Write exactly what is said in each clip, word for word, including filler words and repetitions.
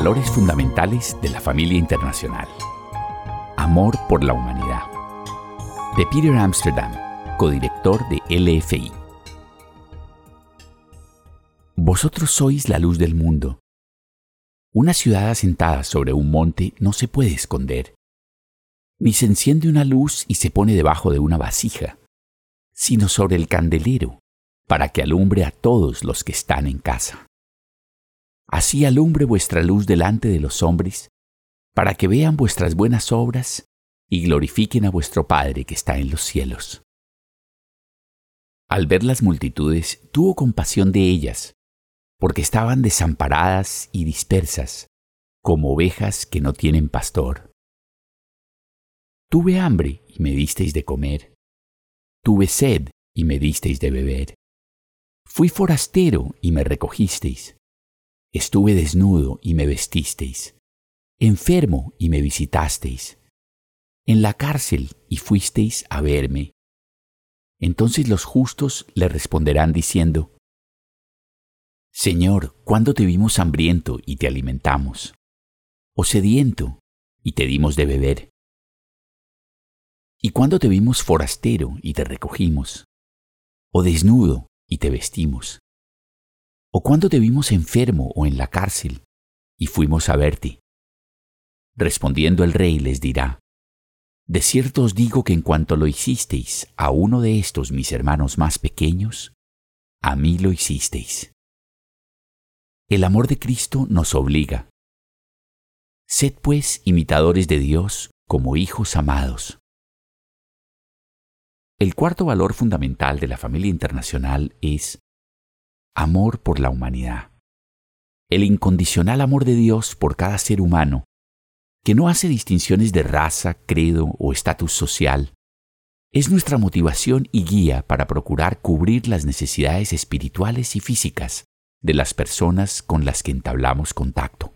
Valores fundamentales de la familia internacional. Amor por la humanidad. De Peter Amsterdam, codirector de L F I. Vosotros sois la luz del mundo. Una ciudad asentada sobre un monte no se puede esconder, ni se enciende una luz y se pone debajo de una vasija, sino sobre el candelero, para que alumbre a todos los que están en casa. Así alumbre vuestra luz delante de los hombres, para que vean vuestras buenas obras y glorifiquen a vuestro Padre que está en los cielos. Al ver las multitudes, tuvo compasión de ellas, porque estaban desamparadas y dispersas, como ovejas que no tienen pastor. Tuve hambre y me disteis de comer. Tuve sed y me disteis de beber. Fui forastero y me recogisteis. Estuve desnudo y me vestisteis. Enfermo y me visitasteis. En la cárcel y fuisteis a verme. Entonces los justos le responderán diciendo: Señor, ¿cuándo te vimos hambriento y te alimentamos? ¿O sediento y te dimos de beber? ¿Y cuándo te vimos forastero y te recogimos? ¿O desnudo y te vestimos? ¿O cuándo te vimos enfermo o en la cárcel y fuimos a verte? Respondiendo el rey les dirá: De cierto os digo que en cuanto lo hicisteis a uno de estos mis hermanos más pequeños, a mí lo hicisteis. El amor de Cristo nos obliga. Sed pues imitadores de Dios como hijos amados. El cuarto valor fundamental de la familia internacional es amor por la humanidad. El incondicional amor de Dios por cada ser humano, que no hace distinciones de raza, credo o estatus social, es nuestra motivación y guía para procurar cubrir las necesidades espirituales y físicas de las personas con las que entablamos contacto.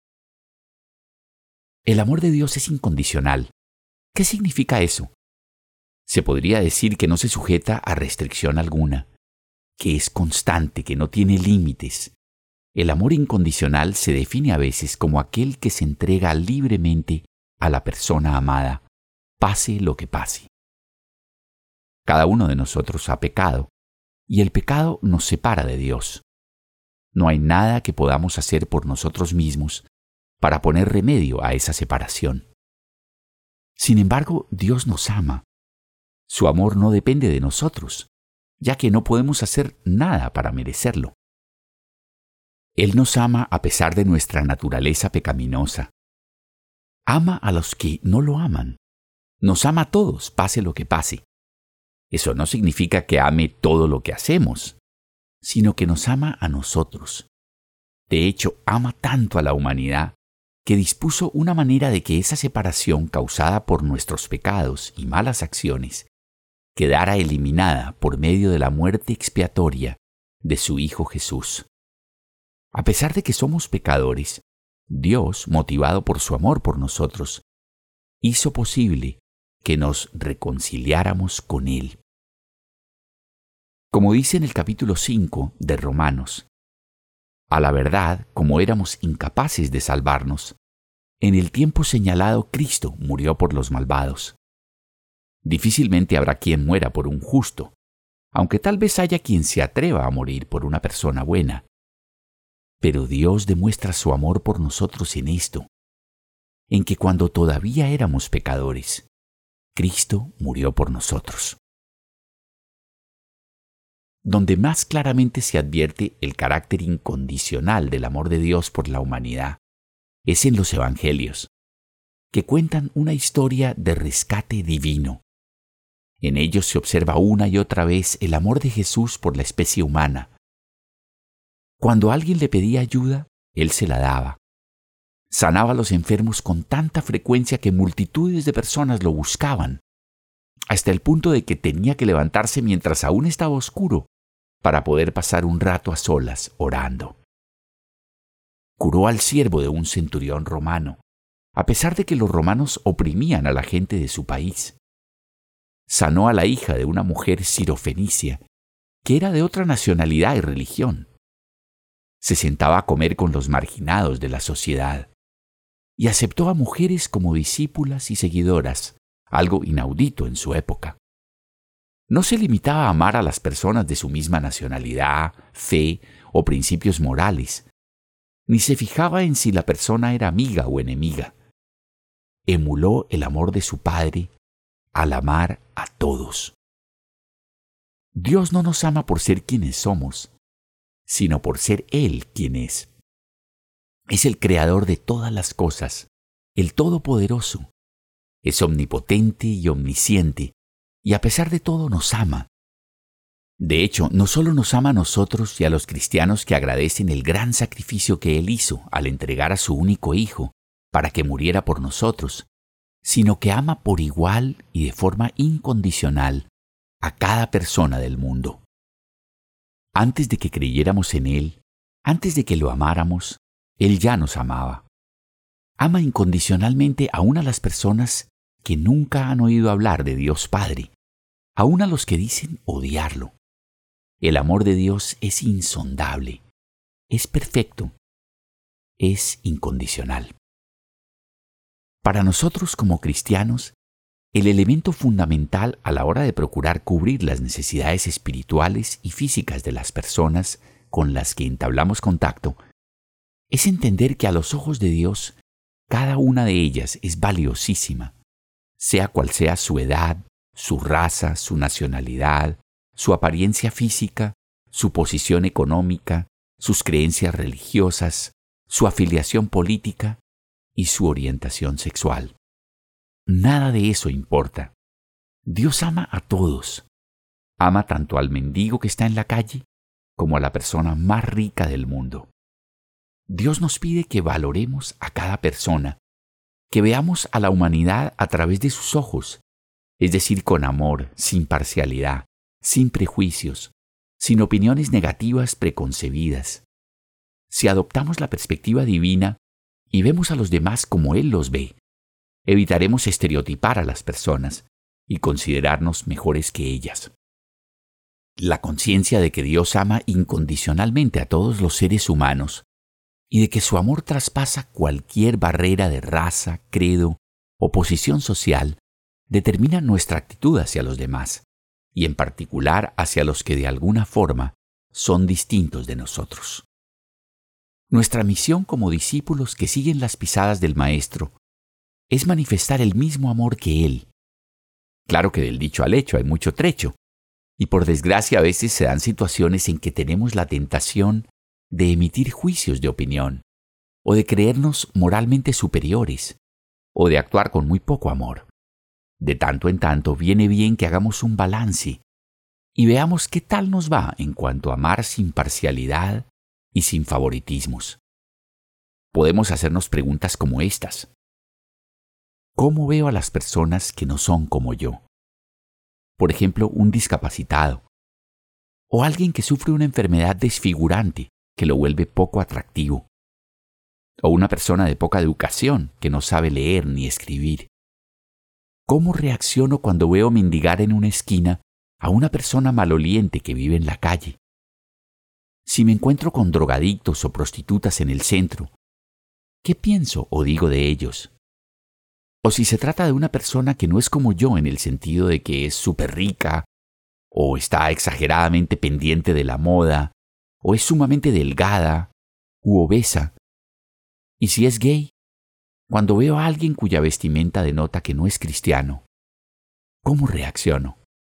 El amor de Dios es incondicional. ¿Qué significa eso? Se podría decir que no se sujeta a restricción alguna, que es constante, que no tiene límites. El amor incondicional se define a veces como aquel que se entrega libremente a la persona amada, pase lo que pase. Cada uno de nosotros ha pecado, y el pecado nos separa de Dios. No hay nada que podamos hacer por nosotros mismos para poner remedio a esa separación. Sin embargo, Dios nos ama. Su amor no depende de nosotros, ya que no podemos hacer nada para merecerlo. Él nos ama a pesar de nuestra naturaleza pecaminosa. Ama a los que no lo aman. Nos ama a todos, pase lo que pase. Eso no significa que ame todo lo que hacemos, sino que nos ama a nosotros. De hecho, ama tanto a la humanidad que dispuso una manera de que esa separación causada por nuestros pecados y malas acciones quedara eliminada por medio de la muerte expiatoria de su Hijo Jesús. A pesar de que somos pecadores, Dios, motivado por su amor por nosotros, hizo posible que nos reconciliáramos con Él. Como dice en el capítulo cinco de Romanos, a la verdad, como éramos incapaces de salvarnos, en el tiempo señalado Cristo murió por los malvados. Difícilmente habrá quien muera por un justo, aunque tal vez haya quien se atreva a morir por una persona buena. Pero Dios demuestra su amor por nosotros en esto, en que cuando todavía éramos pecadores, Cristo murió por nosotros. Donde más claramente se advierte el carácter incondicional del amor de Dios por la humanidad es en los Evangelios, que cuentan una historia de rescate divino. En ellos se observa una y otra vez el amor de Jesús por la especie humana. Cuando alguien le pedía ayuda, Él se la daba. Sanaba a los enfermos con tanta frecuencia que multitudes de personas lo buscaban, hasta el punto de que tenía que levantarse mientras aún estaba oscuro para poder pasar un rato a solas orando. Curó al siervo de un centurión romano, a pesar de que los romanos oprimían a la gente de su país. Sanó a la hija de una mujer sirofenicia, que era de otra nacionalidad y religión. Se sentaba a comer con los marginados de la sociedad y aceptó a mujeres como discípulas y seguidoras, algo inaudito en su época. No se limitaba a amar a las personas de su misma nacionalidad, fe o principios morales, ni se fijaba en si la persona era amiga o enemiga. Emuló el amor de su Padre al amar a todos. Dios no nos ama por ser quienes somos, sino por ser Él quien es. Es el creador de todas las cosas, el Todopoderoso. Es omnipotente y omnisciente, y a pesar de todo nos ama. De hecho, no solo nos ama a nosotros y a los cristianos que agradecen el gran sacrificio que Él hizo al entregar a su único Hijo para que muriera por nosotros, sino que ama por igual y de forma incondicional a cada persona del mundo. Antes de que creyéramos en Él, antes de que lo amáramos, Él ya nos amaba. Ama incondicionalmente aún a las personas que nunca han oído hablar de Dios Padre, aún a los que dicen odiarlo. El amor de Dios es insondable, es perfecto, es incondicional. Para nosotros como cristianos, el elemento fundamental a la hora de procurar cubrir las necesidades espirituales y físicas de las personas con las que entablamos contacto es entender que a los ojos de Dios cada una de ellas es valiosísima, sea cual sea su edad, su raza, su nacionalidad, su apariencia física, su posición económica, sus creencias religiosas, su afiliación política y su orientación sexual. Nada de eso importa. Dios ama a todos. Ama tanto al mendigo que está en la calle como a la persona más rica del mundo. Dios nos pide que valoremos a cada persona, que veamos a la humanidad a través de sus ojos, es decir, con amor, sin parcialidad, sin prejuicios, sin opiniones negativas preconcebidas. Si adoptamos la perspectiva divina y vemos a los demás como Él los ve, evitaremos estereotipar a las personas y considerarnos mejores que ellas. La conciencia de que Dios ama incondicionalmente a todos los seres humanos y de que su amor traspasa cualquier barrera de raza, credo o posición social determina nuestra actitud hacia los demás, y en particular hacia los que de alguna forma son distintos de nosotros. Nuestra misión como discípulos que siguen las pisadas del Maestro es manifestar el mismo amor que Él. Claro que del dicho al hecho hay mucho trecho, y por desgracia a veces se dan situaciones en que tenemos la tentación de emitir juicios de opinión, o de creernos moralmente superiores, o de actuar con muy poco amor. De tanto en tanto viene bien que hagamos un balance y veamos qué tal nos va en cuanto a amar sin parcialidad y sin favoritismos. Podemos hacernos preguntas como estas. ¿Cómo veo a las personas que no son como yo? Por ejemplo, un discapacitado, o alguien que sufre una enfermedad desfigurante que lo vuelve poco atractivo, o una persona de poca educación que no sabe leer ni escribir. ¿Cómo reacciono cuando veo mendigar en una esquina a una persona maloliente que vive en la calle? Si me encuentro con drogadictos o prostitutas en el centro, ¿qué pienso o digo de ellos? O si se trata de una persona que no es como yo en el sentido de que es súper rica, o está exageradamente pendiente de la moda, o es sumamente delgada u obesa. Y si es gay, cuando veo a alguien cuya vestimenta denota que no es cristiano, ¿cómo reacciono?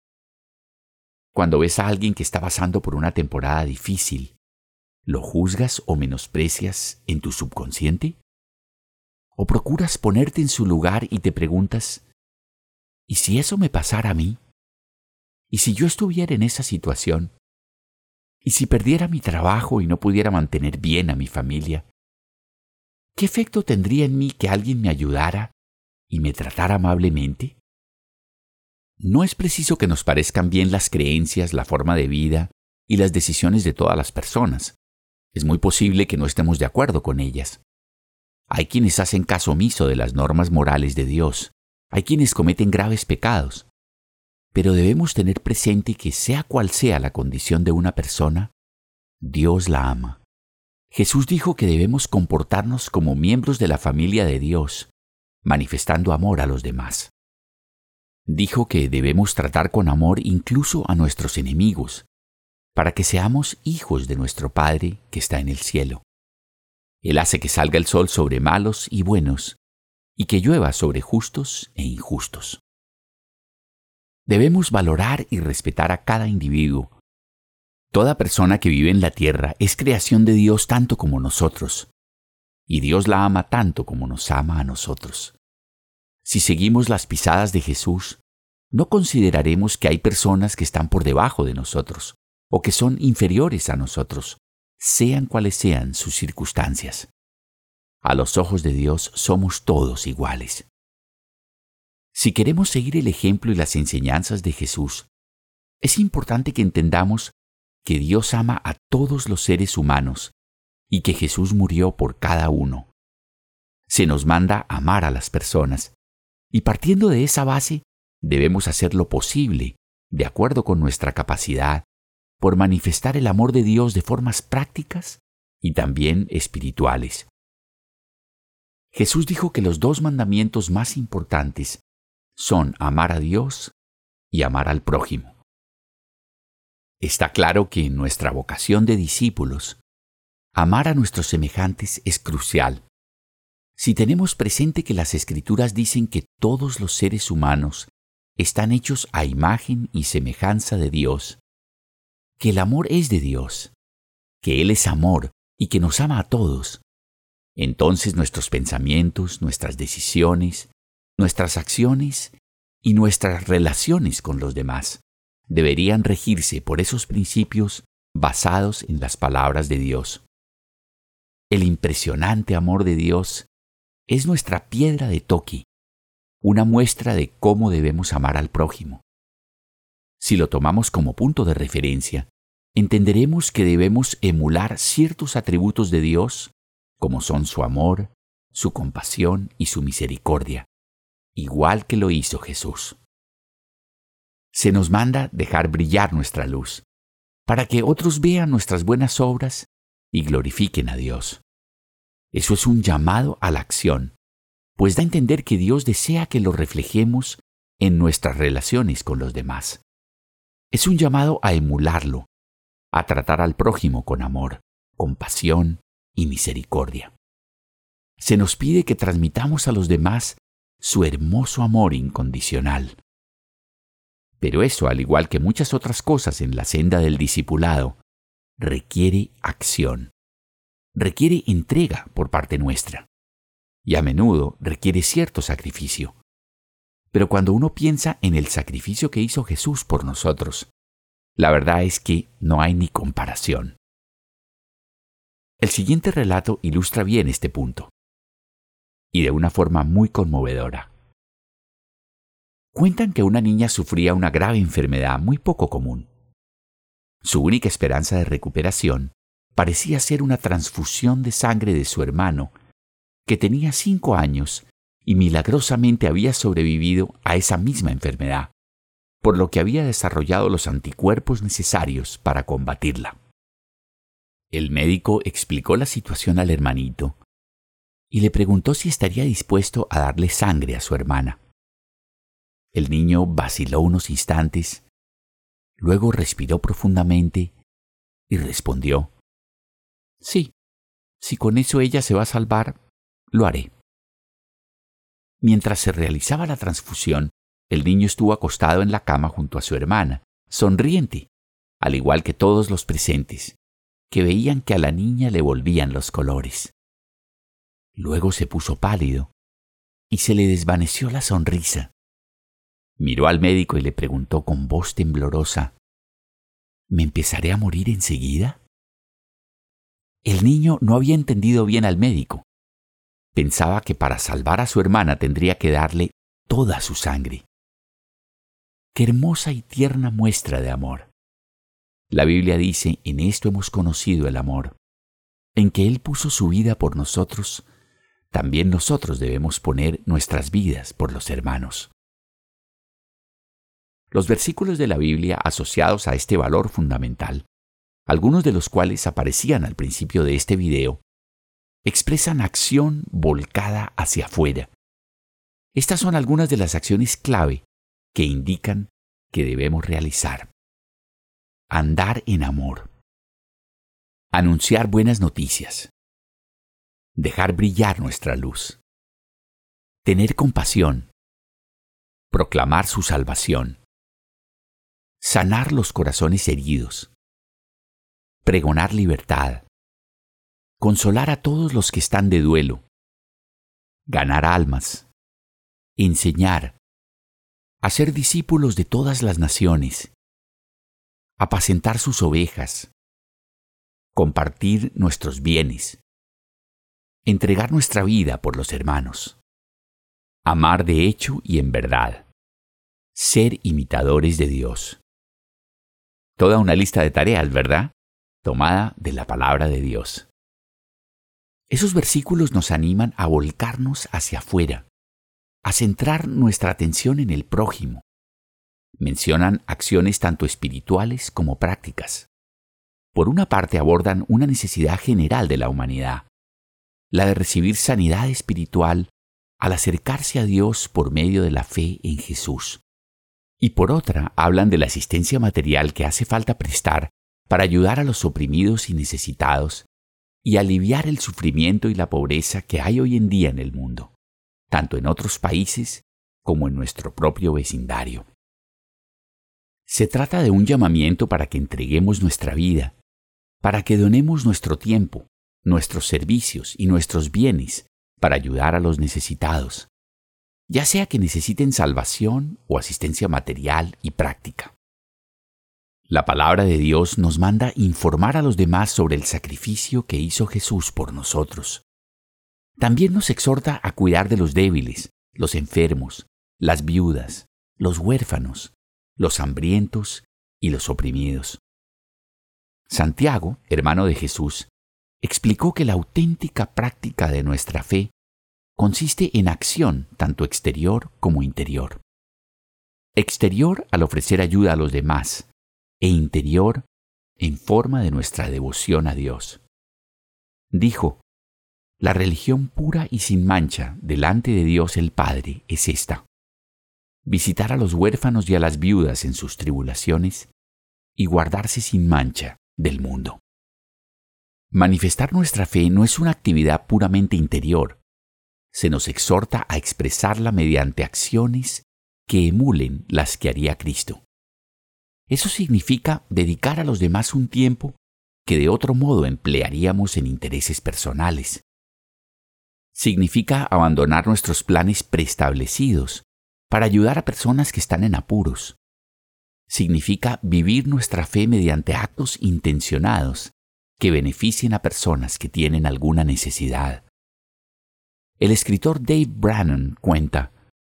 Cuando ves a alguien que está pasando por una temporada difícil, ¿lo juzgas o menosprecias en tu subconsciente? ¿O procuras ponerte en su lugar y te preguntas, ¿y si eso me pasara a mí? ¿Y si yo estuviera en esa situación? ¿Y si perdiera mi trabajo y no pudiera mantener bien a mi familia? ¿Qué efecto tendría en mí que alguien me ayudara y me tratara amablemente? No es preciso que nos parezcan bien las creencias, la forma de vida y las decisiones de todas las personas. Es muy posible que no estemos de acuerdo con ellas. Hay quienes hacen caso omiso de las normas morales de Dios. Hay quienes cometen graves pecados. Pero debemos tener presente que sea cual sea la condición de una persona, Dios la ama. Jesús dijo que debemos comportarnos como miembros de la familia de Dios, manifestando amor a los demás. Dijo que debemos tratar con amor incluso a nuestros enemigos, para que seamos hijos de nuestro Padre que está en el cielo. Él hace que salga el sol sobre malos y buenos, y que llueva sobre justos e injustos. Debemos valorar y respetar a cada individuo. Toda persona que vive en la tierra es creación de Dios tanto como nosotros, y Dios la ama tanto como nos ama a nosotros. Si seguimos las pisadas de Jesús, no consideraremos que hay personas que están por debajo de nosotros o que son inferiores a nosotros, sean cuales sean sus circunstancias. A los ojos de Dios somos todos iguales. Si queremos seguir el ejemplo y las enseñanzas de Jesús, es importante que entendamos que Dios ama a todos los seres humanos y que Jesús murió por cada uno. Se nos manda amar a las personas, y partiendo de esa base, debemos hacer lo posible, de acuerdo con nuestra capacidad, por manifestar el amor de Dios de formas prácticas y también espirituales. Jesús dijo que los dos mandamientos más importantes son amar a Dios y amar al prójimo. Está claro que en nuestra vocación de discípulos, amar a nuestros semejantes es crucial. Si tenemos presente que las Escrituras dicen que todos los seres humanos están hechos a imagen y semejanza de Dios, que el amor es de Dios, que Él es amor y que nos ama a todos, entonces nuestros pensamientos, nuestras decisiones, nuestras acciones y nuestras relaciones con los demás deberían regirse por esos principios basados en las palabras de Dios. El impresionante amor de Dios es nuestra piedra de toque, una muestra de cómo debemos amar al prójimo. Si lo tomamos como punto de referencia, entenderemos que debemos emular ciertos atributos de Dios, como son su amor, su compasión y su misericordia, igual que lo hizo Jesús. Se nos manda dejar brillar nuestra luz, para que otros vean nuestras buenas obras y glorifiquen a Dios. Eso es un llamado a la acción, pues da a entender que Dios desea que lo reflejemos en nuestras relaciones con los demás. Es un llamado a emularlo, a tratar al prójimo con amor, compasión y misericordia. Se nos pide que transmitamos a los demás su hermoso amor incondicional. Pero eso, al igual que muchas otras cosas en la senda del discipulado, requiere acción, requiere entrega por parte nuestra, y a menudo requiere cierto sacrificio. Pero cuando uno piensa en el sacrificio que hizo Jesús por nosotros, la verdad es que no hay ni comparación. El siguiente relato ilustra bien este punto, y de una forma muy conmovedora. Cuentan que una niña sufría una grave enfermedad muy poco común. Su única esperanza de recuperación parecía ser una transfusión de sangre de su hermano, que tenía cinco años y milagrosamente había sobrevivido a esa misma enfermedad, por lo que había desarrollado los anticuerpos necesarios para combatirla. El médico explicó la situación al hermanito y le preguntó si estaría dispuesto a darle sangre a su hermana. El niño vaciló unos instantes, luego respiró profundamente y respondió: «Sí, si con eso ella se va a salvar, lo haré». Mientras se realizaba la transfusión, el niño estuvo acostado en la cama junto a su hermana, sonriente, al igual que todos los presentes, que veían que a la niña le volvían los colores. Luego se puso pálido y se le desvaneció la sonrisa. Miró al médico y le preguntó con voz temblorosa: ¿me empezaré a morir enseguida? El niño no había entendido bien al médico. Pensaba que para salvar a su hermana tendría que darle toda su sangre. ¡Qué hermosa y tierna muestra de amor! La Biblia dice: en esto hemos conocido el amor, en que Él puso su vida por nosotros. También nosotros debemos poner nuestras vidas por los hermanos. Los versículos de la Biblia asociados a este valor fundamental algunos de los cuales aparecían al principio de este video, expresan acción volcada hacia afuera. Estas son algunas de las acciones clave que indican que debemos realizar. Andar en amor. Anunciar buenas noticias. Dejar brillar nuestra luz. Tener compasión. Proclamar su salvación. Sanar los corazones heridos. Pregonar libertad. Consolar a todos los que están de duelo. Ganar almas. Enseñar. Hacer discípulos de todas las naciones. Apacentar sus ovejas. Compartir nuestros bienes. Entregar nuestra vida por los hermanos. Amar de hecho y en verdad. Ser imitadores de Dios. Toda una lista de tareas, ¿verdad? Tomada de la palabra de Dios. Esos versículos nos animan a volcarnos hacia afuera, a centrar nuestra atención en el prójimo. Mencionan acciones tanto espirituales como prácticas. Por una parte abordan una necesidad general de la humanidad, la de recibir sanidad espiritual al acercarse a Dios por medio de la fe en Jesús. Y por otra hablan de la asistencia material que hace falta prestar para ayudar a los oprimidos y necesitados y aliviar el sufrimiento y la pobreza que hay hoy en día en el mundo, tanto en otros países como en nuestro propio vecindario. Se trata de un llamamiento para que entreguemos nuestra vida, para que donemos nuestro tiempo, nuestros servicios y nuestros bienes para ayudar a los necesitados, ya sea que necesiten salvación o asistencia material y práctica. La palabra de Dios nos manda informar a los demás sobre el sacrificio que hizo Jesús por nosotros. También nos exhorta a cuidar de los débiles, los enfermos, las viudas, los huérfanos, los hambrientos y los oprimidos. Santiago, hermano de Jesús, explicó que la auténtica práctica de nuestra fe consiste en acción tanto exterior como interior. Exterior al ofrecer ayuda a los demás e interior en forma de nuestra devoción a Dios. Dijo, la religión pura y sin mancha delante de Dios el Padre es esta: visitar a los huérfanos y a las viudas en sus tribulaciones y guardarse sin mancha del mundo. Manifestar nuestra fe no es una actividad puramente interior. Se nos exhorta a expresarla mediante acciones que emulen las que haría Cristo. Eso significa dedicar a los demás un tiempo que de otro modo emplearíamos en intereses personales. Significa abandonar nuestros planes preestablecidos para ayudar a personas que están en apuros. Significa vivir nuestra fe mediante actos intencionados que beneficien a personas que tienen alguna necesidad. El escritor Dave Brannon cuenta: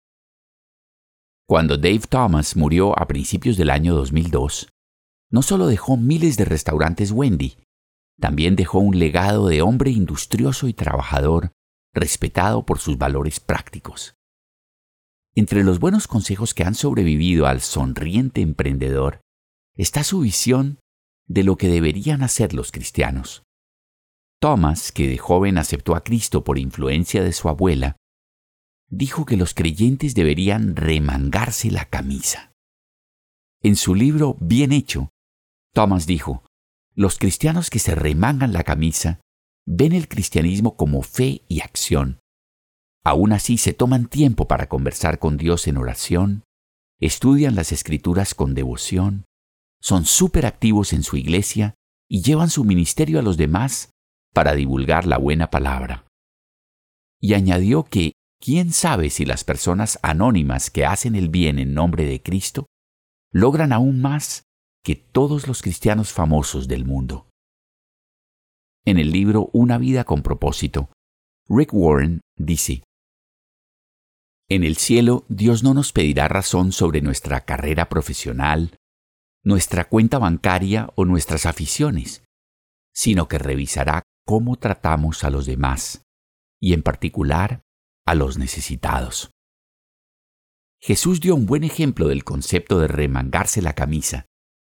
cuando Dave Thomas murió a principios del año dos mil dos, no solo dejó miles de restaurantes Wendy, también dejó un legado de hombre industrioso y trabajador, respetado por sus valores prácticos. Entre los buenos consejos que han sobrevivido al sonriente emprendedor está su visión de lo que deberían hacer los cristianos. Thomas, que de joven aceptó a Cristo por influencia de su abuela, dijo que los creyentes deberían remangarse la camisa. En su libro Bien Hecho, Thomas dijo, los cristianos que se remangan la camisa ven el cristianismo como fe y acción. Aún así se toman tiempo para conversar con Dios en oración, estudian las Escrituras con devoción, son súper activos en su iglesia y llevan su ministerio a los demás para divulgar la buena palabra. Y añadió que quién sabe si las personas anónimas que hacen el bien en nombre de Cristo logran aún más que todos los cristianos famosos del mundo. En el libro Una vida con propósito, Rick Warren dice: en el cielo, Dios no nos pedirá razón sobre nuestra carrera profesional, nuestra cuenta bancaria o nuestras aficiones, sino que revisará cómo tratamos a los demás, y en particular a los necesitados. Jesús dio un buen ejemplo del concepto de remangarse la camisa,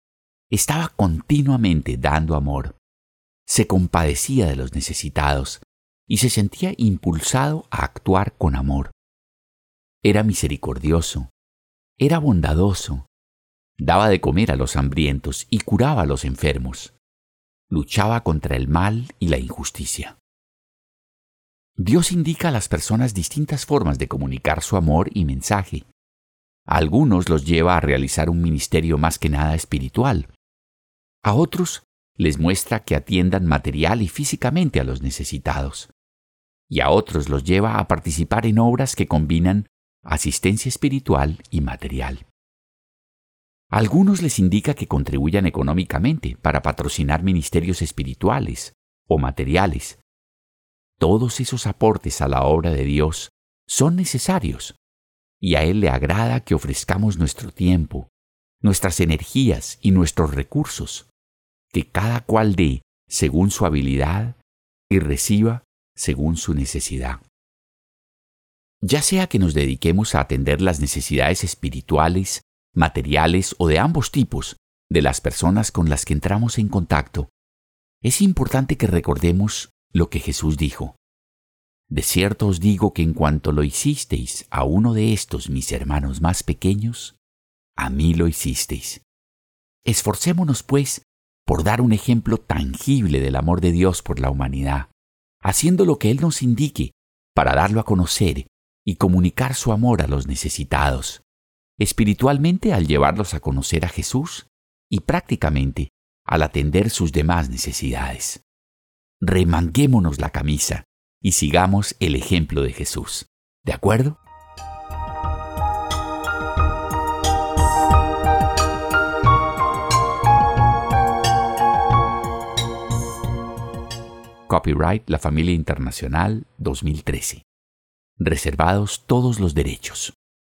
Estaba continuamente dando amor. Se compadecía de los necesitados y se sentía impulsado a actuar con amor. Era misericordioso, era bondadoso, daba de comer a los hambrientos y curaba a los enfermos. Luchaba contra el mal y la injusticia. Dios indica a las personas distintas formas de comunicar su amor y mensaje. A algunos los lleva a realizar un ministerio más que nada espiritual. A otros les muestra que atiendan material y físicamente a los necesitados. Y a otros los lleva a participar en obras que combinan asistencia espiritual y material. A algunos les indica que contribuyan económicamente para patrocinar ministerios espirituales o materiales. Todos esos aportes a la obra de Dios son necesarios, y a Él le agrada que ofrezcamos nuestro tiempo, nuestras energías y nuestros recursos, que cada cual dé según su habilidad y reciba según su necesidad. Ya sea que nos dediquemos a atender las necesidades espirituales, materiales o de ambos tipos de las personas con las que entramos en contacto, es importante que recordemos lo que Jesús dijo. De cierto os digo que en cuanto lo hicisteis a uno de estos mis hermanos más pequeños, a mí lo hicisteis. Esforcémonos, pues, por dar un ejemplo tangible del amor de Dios por la humanidad, haciendo lo que Él nos indique para darlo a conocer y comunicar su amor a los necesitados, espiritualmente al llevarlos a conocer a Jesús y prácticamente al atender sus demás necesidades. Remanguémonos la camisa y sigamos el ejemplo de Jesús. ¿De acuerdo? Copyright La Familia Internacional dos mil trece. Reservados todos los derechos.